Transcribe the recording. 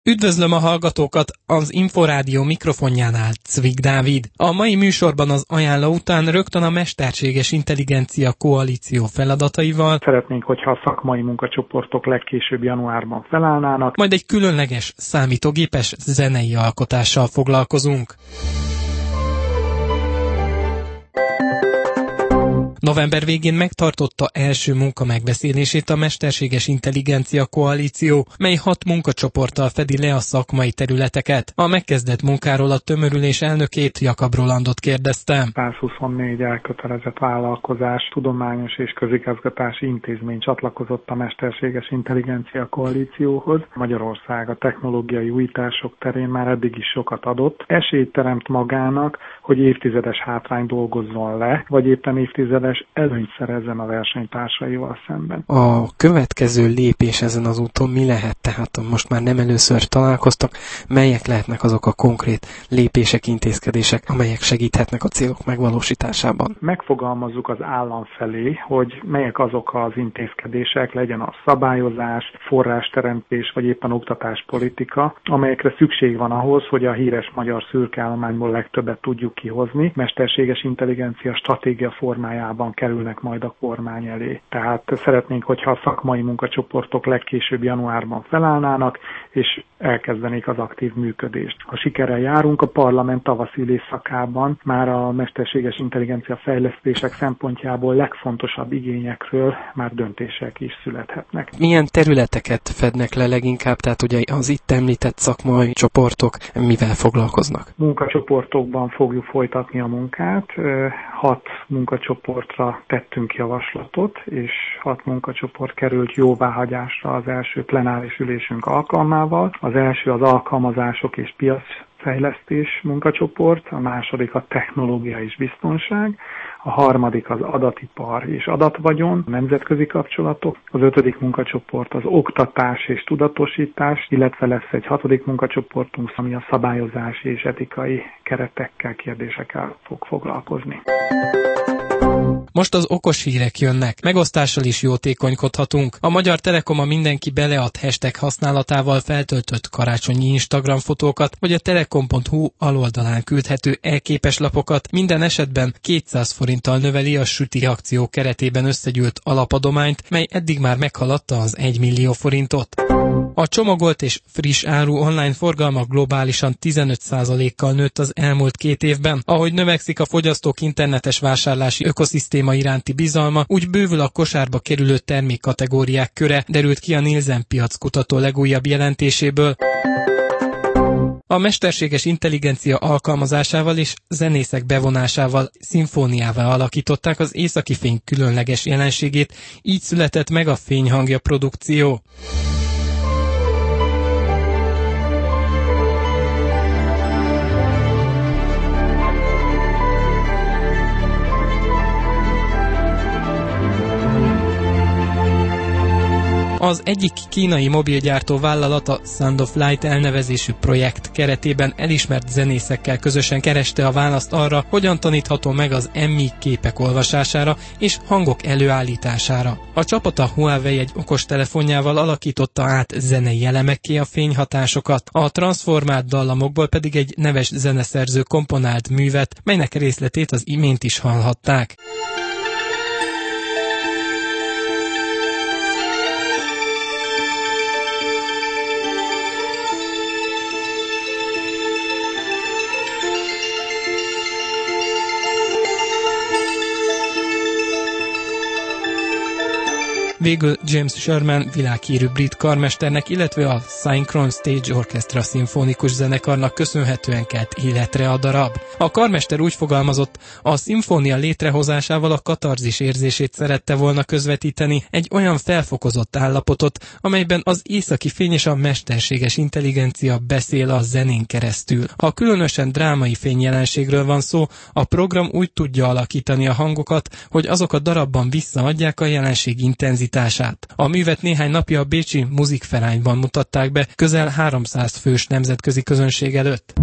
Üdvözlöm a hallgatókat, az Inforádió mikrofonjánál Cvik Dávid. A mai műsorban az ajánló után rögtön a Mesterséges Intelligencia Koalíció feladataival szeretnénk, hogyha a szakmai munkacsoportok legkésőbb januárban felállnának, majd egy különleges számítógépes zenei alkotással foglalkozunk. November végén megtartotta első munkamegbeszélését a Mesterséges Intelligencia Koalíció, mely 6 munkacsoporttal fedi le a szakmai területeket. A megkezdett munkáról a tömörülés elnökét, Jakab Rolandot kérdeztem. 124 elkötelezett vállalkozás, tudományos és közigazgatási intézmény csatlakozott a Mesterséges Intelligencia Koalícióhoz. Magyarország a technológiai újítások terén már eddig is sokat adott. Esélyt teremt magának, hogy évtizedes hátrány dolgozzon le, vagy éppen évtizedes előnyt szerezzen a versenytársaival szemben. A következő lépés ezen az úton mi lehet? Tehát most már nem először találkoztak, melyek lehetnek azok a konkrét lépések, intézkedések, amelyek segíthetnek a célok megvalósításában? Megfogalmazzuk az állam felé, hogy melyek azok az intézkedések, legyen a szabályozás, forrásteremtés, vagy éppen oktatáspolitika, amelyekre szükség van ahhoz, hogy a híres magyar szürke állományból legtöbbet tudjuk kihozni, mesterséges intelligencia stratégia formájában kerülnek majd a kormány elé. Tehát szeretnénk, hogyha a szakmai munkacsoportok legkésőbb januárban felállnának, és elkezdenék az aktív működést. Ha sikerrel járunk, a parlament tavaszi ülésszakában már a mesterséges intelligencia fejlesztések szempontjából legfontosabb igényekről már döntések is születhetnek. Milyen területeket fednek le leginkább, tehát ugye az itt említett szakmai csoportok mivel foglalkoznak? Munkacsoportokban fogjuk folytatni a munkát. 6 munkacsoportra tettünk javaslatot, és 6 munkacsoport került jóváhagyásra az első plenáris ülésünk alkalmával. Az első az alkalmazások és piacfejlesztés munkacsoport, a második a technológia és biztonság, a harmadik az adatipar és adatvagyon, nemzetközi kapcsolatok, az 5. munkacsoport az oktatás és tudatosítás, illetve lesz egy 6. munkacsoportunk, ami a szabályozás és etikai keretekkel, kérdésekkel fog foglalkozni. Most az okos hírek jönnek. Megosztással is jótékonykodhatunk. A Magyar Telekom a mindenki belead hashtag használatával feltöltött karácsonyi Instagram fotókat, vagy a telekom.hu aloldalán küldhető e-képes lapokat minden esetben 200 forinttal növeli a süti akció keretében összegyűlt alapadományt, mely eddig már meghaladta az 1 millió forintot. A csomagolt és friss áru online forgalma globálisan 15%-kal nőtt az elmúlt 2 évben. Ahogy növekszik a fogyasztók internetes vásárlási ökoszisztéma iránti bizalma, úgy bővül a kosárba kerülő termékkategóriák köre, derült ki a Nielsen piackutató legújabb jelentéséből. A mesterséges intelligencia alkalmazásával és zenészek bevonásával, szimfóniával alakították az északi fény különleges jelenségét, így született meg a Fényhangja produkció. Az egyik kínai mobilgyártó vállalat a Sound of Light elnevezésű projekt keretében elismert zenészekkel közösen kereste a választ arra, hogyan tanítható meg az MI képek olvasására és hangok előállítására. A csapat a Huawei egy okostelefonjával alakította át zenei elemekké a fényhatásokat, a transformált dallamokból pedig egy neves zeneszerző komponált művet, melynek részletét az imént is hallhatták. Végül James Sherman világhírű brit karmesternek, illetve a Synchron Stage Orchestra szimfonikus zenekarnak köszönhetően kelt életre a darab. A karmester úgy fogalmazott, a szimfónia létrehozásával a katarzis érzését szerette volna közvetíteni, egy olyan felfokozott állapotot, amelyben az északi fény és a mesterséges intelligencia beszél a zenén keresztül. Ha különösen drámai fényjelenségről van szó, a program úgy tudja alakítani a hangokat, hogy azok a darabban visszaadják a jelenség intenzitását. A művet néhány napja a bécsi Musikvereinben mutatták be közel 300 fős nemzetközi közönség előtt.